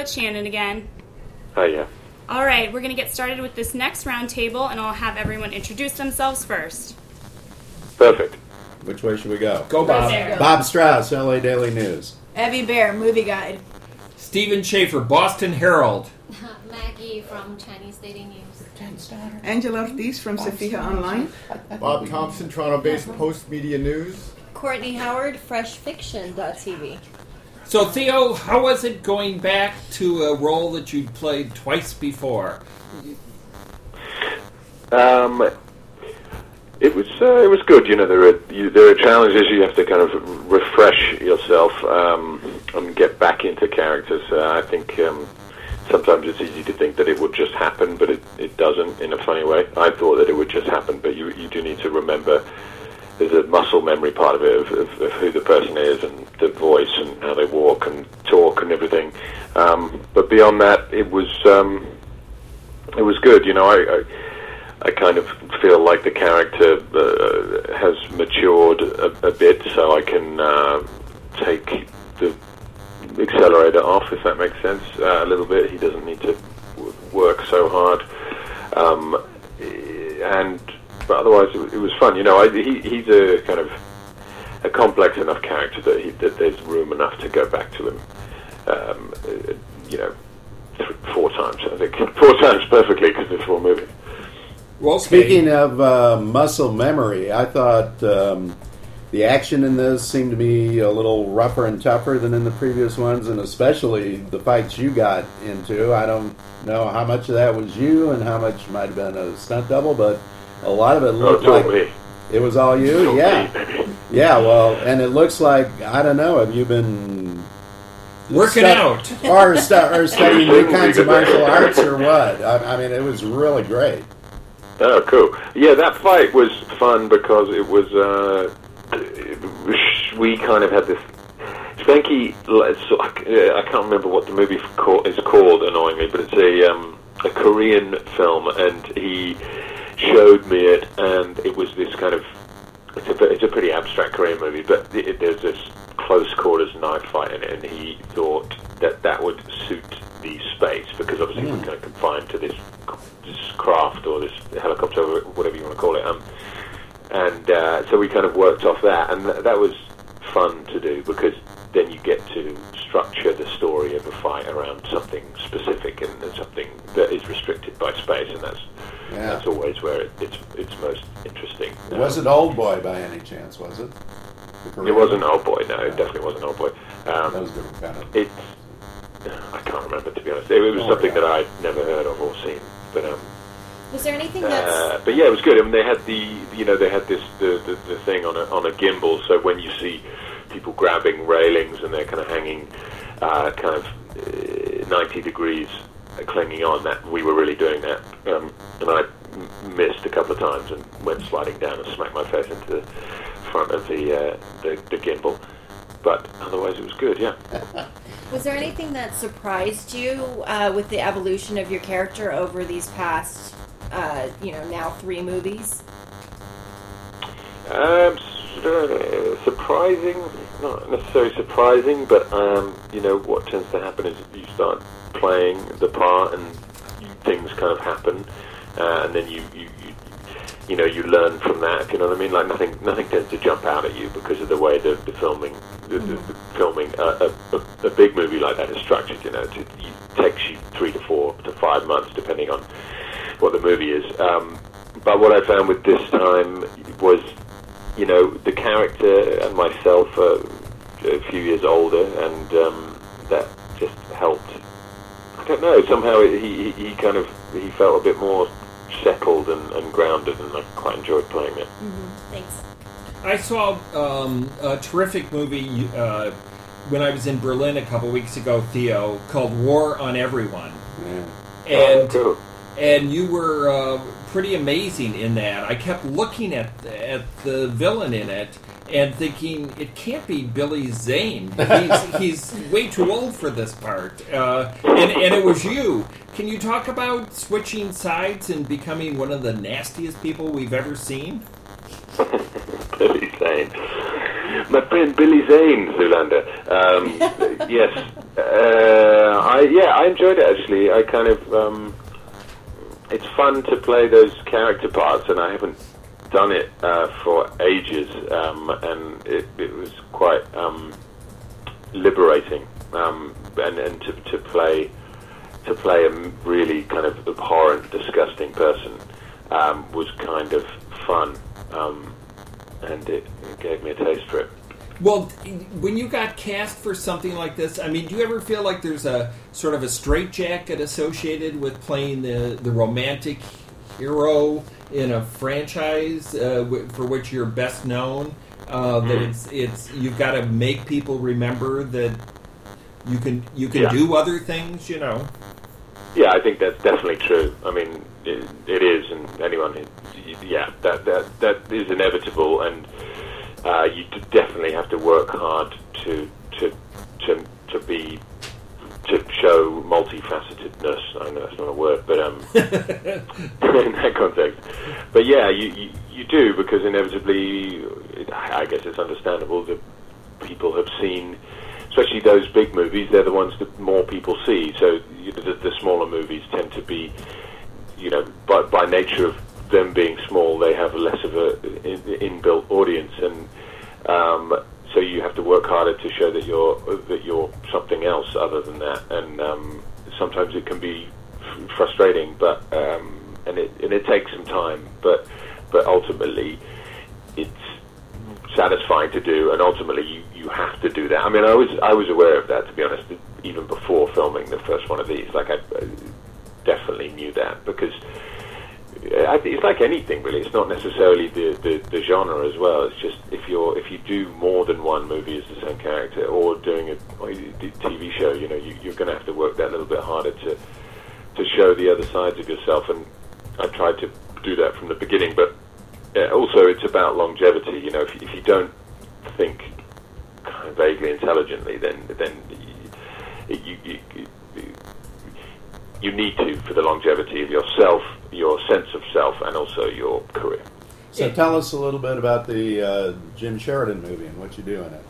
it's Shannon again. Hi, yeah. All right, we're going to get started with this next round table, and I'll have everyone introduce themselves first. Perfect. Which way should we go? Go, Bob. Bob Strauss, LA Daily News. Evie Bear, Movie Guide. Stephen Schaefer, Boston Herald. Maggie from Chinese Daily News. Angela Ortiz from Sophia Online. Bob Thompson, Toronto-based Post Media News. Courtney Howard, FreshFiction.tv. So, Theo, how was it going back to a role that you'd played twice before? It was good. You know, there are challenges. You have to kind of refresh yourself and get back into characters. I think sometimes it's easy to think that it would just happen, but it doesn't in a funny way. I thought that it would just happen, but you do need to remember. There's a muscle memory part of it of who the person is and the voice and how they walk and talk and everything. But beyond that, it was good. You know, I kind of feel like the character has matured a bit, so I can take the accelerator off, if that makes sense, a little bit. He doesn't need to work so hard, but otherwise it was fun. You know, he's a kind of a complex enough character that there's room enough to go back to him. You know, 4 times. I think 4 times perfectly because it's 4 movies. Well, speaking of muscle memory, I thought the action in this seemed to be a little rougher and tougher than in the previous ones, and especially the fights you got into. I don't know how much of that was you and how much might have been a stunt double, but a lot of it looked like it was all you. Yeah, yeah. Well, and it looks like, I don't know. Have you been working out or studying new kinds of martial arts or what? I mean, it was really great. Oh, cool. Yeah, that fight was fun because it was, we kind of had this, Spanky, I can't remember what the movie is called, annoyingly, but it's a Korean film, and he showed me it, and it was this kind of, it's a pretty abstract Korean movie, but there's this close quarters knife fight in it, and he thought that would suit the space, because obviously we're kind of confined to this craft or this helicopter, whatever you want to call it, and so we kind of worked off that, and that was fun to do, because then you get to structure the story of a fight around something specific and something that is restricted by space, and that's always where it's most interesting. Was it Old Boy by any chance? Was it? It wasn't Old Boy. No, it definitely wasn't Old Boy. That was different kind of. I can't remember, to be honest. It was something that I'd never heard of or seen. But was there anything that's? But yeah, it was good. I mean, they had the thing on a gimbal. So when you see people grabbing railings and they're kind of hanging, kind of 90 degrees, clinging on, that we were really doing that. And I missed a couple of times and went sliding down and smacked my face into the front of the gimbal. But otherwise, it was good. Yeah. Was there anything that surprised you with the evolution of your character over these past, now 3 movies? Surprising, not necessarily surprising, but what tends to happen is you start playing the part and things kind of happen, and then you learn from that. If you know what I mean? Like nothing tends to jump out at you because of the way the filming. The filming a big movie like that is structured. You know, it takes you 3 to 4 to 5 months, depending on what the movie is. But what I found with this time was, the character and myself are a few years older, and that just helped. I don't know. Somehow he felt a bit more settled and grounded, and I quite enjoyed playing it. Mm-hmm. Thanks. I saw a terrific movie when I was in Berlin a couple weeks ago, Theo, called War on Everyone. Yeah. Cool. And you were pretty amazing in that. I kept looking at the villain in it and thinking, it can't be Billy Zane. He's way too old for this part. And it was you. Can you talk about switching sides and becoming one of the nastiest people we've ever seen? Billy Zane. My friend Billy Zane, Zoolander. Yes. I enjoyed it actually. I kind of it's fun to play those character parts, and I haven't done it for ages, and it was quite liberating, and to play a really kind of abhorrent, disgusting person was kind of fun, and it gave me a taste for it. Well, when you got cast for something like this, I mean, do you ever feel like there's a sort of a straitjacket associated with playing the romantic hero in a franchise for which you're best known? That it's you've got to make people remember that you can do other things, you know. Yeah, I think that's definitely true. I mean, it is, and anyone, that is inevitable, and you definitely have to work hard to show multifacetedness. I know that's not a word, but in that context. But yeah, you do, because inevitably, I guess it's understandable that people have seen, especially those big movies. They're the ones that more people see. So the smaller movies tend to be, by nature of them being small, they have less of a inbuilt audience, and so you have to work harder to show that you're something else other than that. And sometimes it can be frustrating, but and it takes some time, but ultimately it's satisfying to do, and ultimately you have to do that. I mean, I was aware of that, to be honest, even before filming the first one of these. Like, I definitely knew that, because it's like anything, really. It's not necessarily the genre as well. It's just if you do more than one movie as the same character, or doing a TV show, you're going to have to work that little bit harder to show the other sides of yourself. And I tried to do that from the beginning, but also it's about longevity. If you don't think kind of vaguely intelligently, then you need to, for the longevity of yourself, your sense of self, and also your career. So tell us a little bit about the Jim Sheridan movie and what you do in it.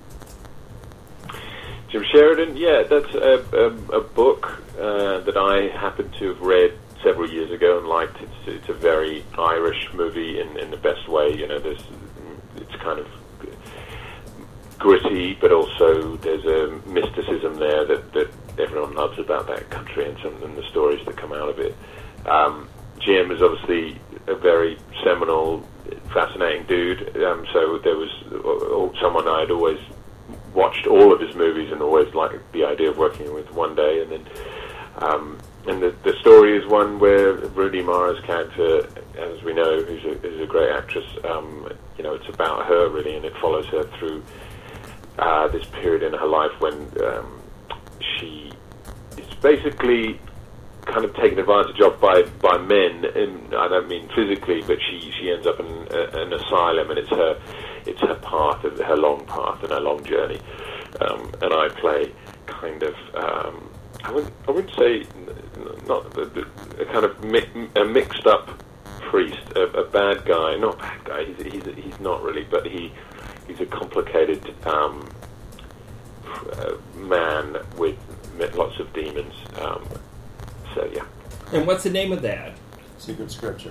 Jim Sheridan, yeah, that's a book that I happened to have read several years ago and liked. It's a very Irish movie in the best way. It's kind of gritty, but also there's a mysticism there that everyone loves about that country, and the stories that come out of it. Jim is obviously a very seminal, fascinating dude. So there was someone I had always watched all of his movies and always liked the idea of working with one day. And then, and the story is one where Rooney Mara's character, as we know, is a great actress. It's about her really, and it follows her through this period in her life when she is basically kind of taken advantage of by men, and I don't mean physically, but she ends up in an asylum, and it's her path, her long path and her long journey. And I play kind of I wouldn't say not a kind of a mixed up priest, a bad guy, not bad guy. He's not really, but he's a complicated man with lots of demons. So yeah. And what's the name of that? Secret Scripture.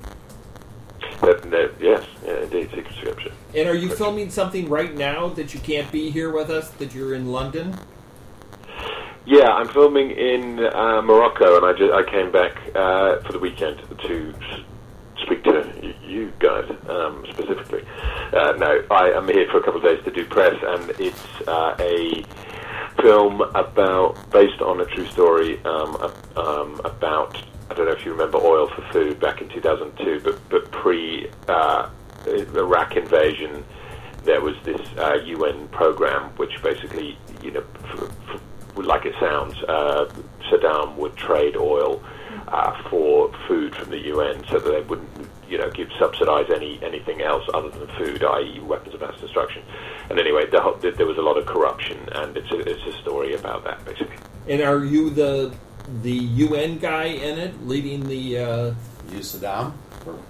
Yes, indeed, Secret Scripture. And are you filming something right now that you can't be here with us, that you're in London? Yeah, I'm filming in Morocco, and I came back for the weekend to speak to you guys specifically. No, I am here for a couple of days to do press, and it's a film based on a true story about, I don't know if you remember Oil for Food back in 2002, but pre Iraq invasion, there was this UN program which basically, like it sounds, Saddam would trade oil for food from the UN so that they wouldn't, subsidize anything else other than food, i.e. weapons of mass destruction. And anyway, there was a lot of corruption, and it's a story about that, basically. And are you the UN guy in it, leading the... You Saddam?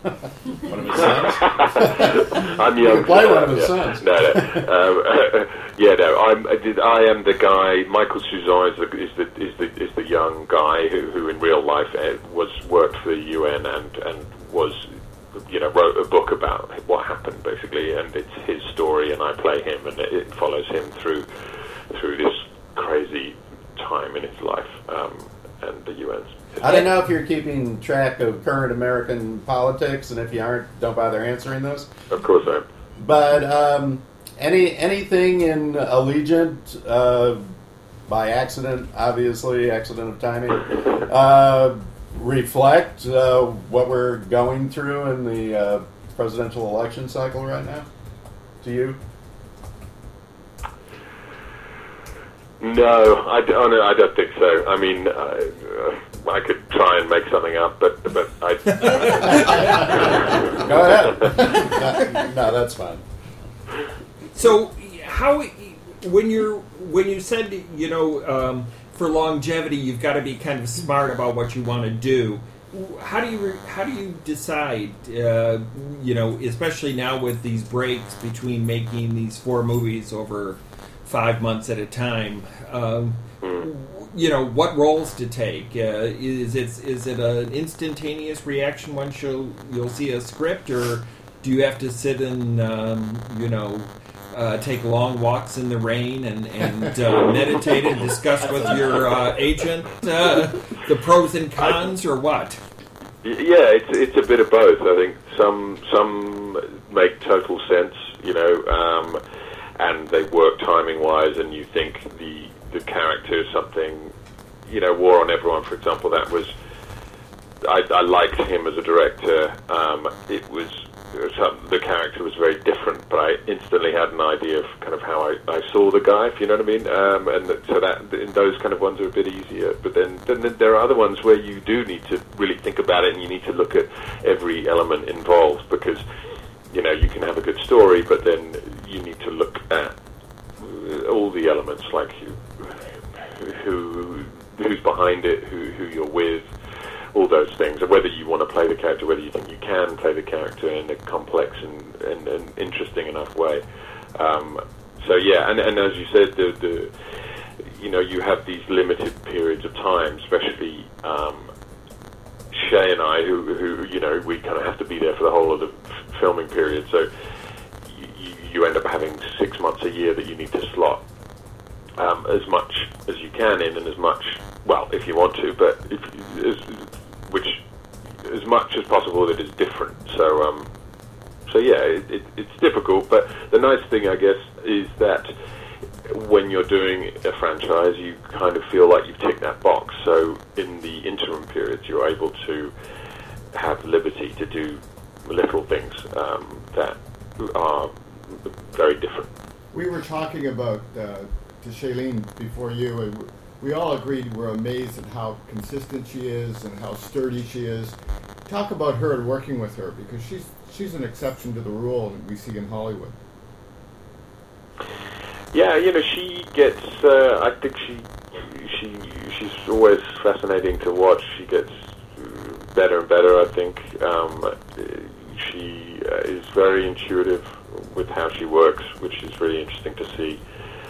One of his sons? I'm young. You play one of his sons. No. Yeah, no, I am the guy. Michael Suzanne is the young guy who in real life worked for the UN and was, wrote a book about what happened basically, and it's his story, and I play him, and it follows him through this crazy time in his life, and the UN's. I don't know if you're keeping track of current American politics, and if you aren't, don't bother answering those. Of course I am. But anything in Allegiant, by accident, obviously, accident of timing, reflect what we're going through in the presidential election cycle right now? To you? No, I don't think so. I mean, I could try and make something up, but I. Go ahead. No, that's fine. So, how when you said for longevity you've got to be kind of smart about what you want to do. How do you decide? Especially now with these breaks between making these 4 movies over 5 months at a time. What roles to take? Is it an instantaneous reaction once you'll see a script, or do you have to sit and take long walks in the rain and meditate and discuss with your agent the pros and cons, or what? Yeah, it's a bit of both. I think some make total sense, and they work timing wise, and you think the character is something, War on Everyone, for example. That was I liked him as a director. It was. The character was very different, but I instantly had an idea of kind of how I saw the guy, if you know what I mean. So that in those kind of ones are a bit easier. But then there are other ones where you do need to really think about it, and you need to look at every element involved, because you can have a good story, but then you need to look at all the elements, like who's behind it, who you're with. All those things, and whether you want to play the character, whether you think you can play the character in a complex and interesting enough way. So yeah, and as you said, you have these limited periods of time, especially Shay and I, who we kind of have to be there for the whole of the filming period. So you end up having 6 months a year that you need to slot as much as you can in, and as much, well, if you want to, but as much as possible that is different. So yeah, it's difficult, but the nice thing, I guess, is that when you're doing a franchise, you kind of feel like you've ticked that box. So in the interim periods, you're able to have liberty to do little things that are very different. We were talking about to Shailene before you, and we all agreed we're amazed at how consistent she is and how sturdy she is. Talk about her and working with her, because she's an exception to the rule that we see in Hollywood. Yeah, she gets. I think she's always fascinating to watch. She gets better and better. I think she is very intuitive with how she works, which is really interesting to see.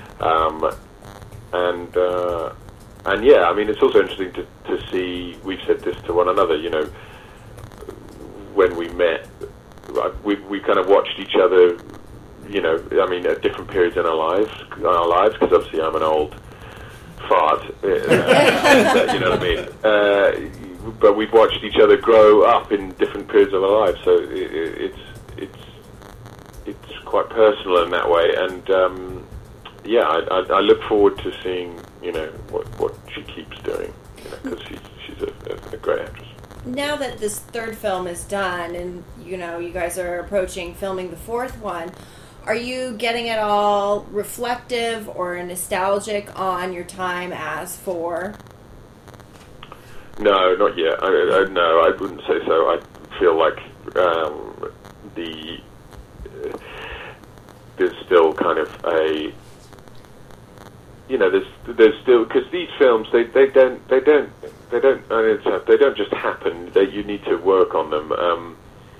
And yeah, I mean, it's also interesting to see, we've said this to one another, when we met, we kind of watched each other, at different periods in our lives, because obviously I'm an old fart, you know what I mean? But we've watched each other grow up in different periods of our lives, so it's quite personal in that way, and yeah, I look forward to seeing, what she keeps doing, because she's a great actress. Now that this third film is done, and you guys are approaching filming the fourth one, are you getting at all reflective or nostalgic on your time as 4? No, not yet. No, I wouldn't say so. I feel like there's still kind of a. There's still, because these films they don't just happen. You need to work on them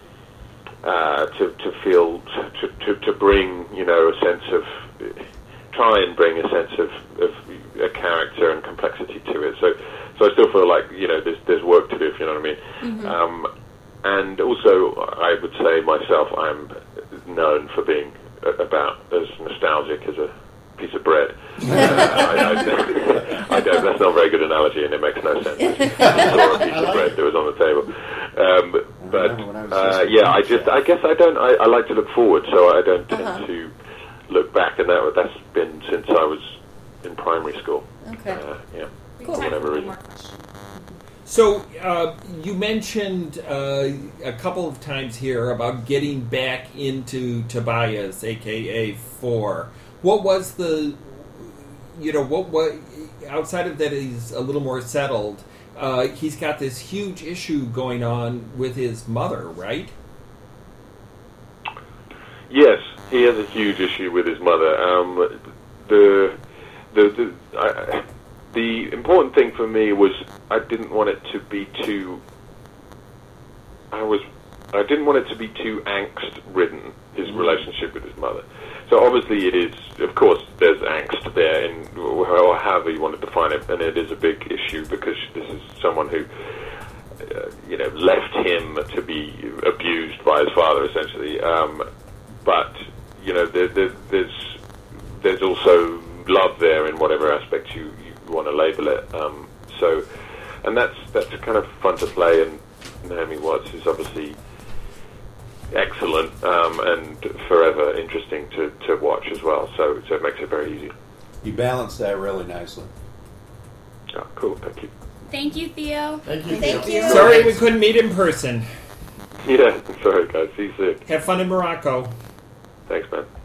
to feel to bring a sense of try and bring a sense of a character and complexity to it. So I still feel like there's work to do, if you know what I mean. Mm-hmm. And also, I would say myself, I'm known for being about as nostalgic as a piece of bread. I don't. That's not a very good analogy, and it makes no sense. I saw a piece of bread that was on the table. I guess I don't. I like to look forward, so I don't tend to look back, and that's been since I was in primary school. Okay. For whatever reason. So you mentioned a couple of times here about getting back into Tobias, aka 4. What was the, what outside of that he's a little more settled, he's got this huge issue going on with his mother, right? Yes, he has a huge issue with his mother. The important thing for me was I didn't want it to be too angst-ridden, his relationship with his mother. So obviously it is, of course, there's angst there, or however you want to define it, and it is a big issue because this is someone who, left him to be abused by his father, essentially. But there's also love there in whatever aspect you want to label it. And that's kind of fun to play, and Naomi Watts is obviously excellent and forever interesting to watch as well. So it makes it very easy. You balanced that really nicely. Oh, cool. Thank you. Thank you, Theo. Thank you. Sorry we couldn't meet in person. Yeah, sorry guys. See you soon. Have fun in Morocco. Thanks, man.